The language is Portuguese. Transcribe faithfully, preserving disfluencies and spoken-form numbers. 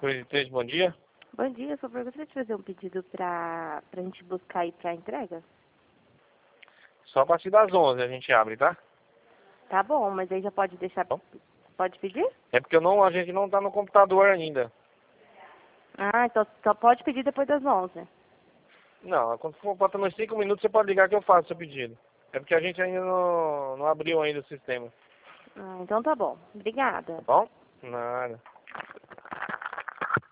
Coisa três, bom dia. Bom dia, por favor, eu gostaria de fazer um pedido pra, pra gente buscar aí pra entrega. Só a partir das onze a gente abre, tá? Tá bom, mas aí já pode deixar... Bom. Pode pedir? É porque eu não, a gente não tá no computador ainda. Ah, então só pode pedir depois das onze. Não, quando for faltando uns cinco minutos você pode ligar que eu faço o seu pedido. É porque a gente ainda não, não abriu ainda o sistema. Ah, então tá bom. Tá Obrigada. bom? Nada.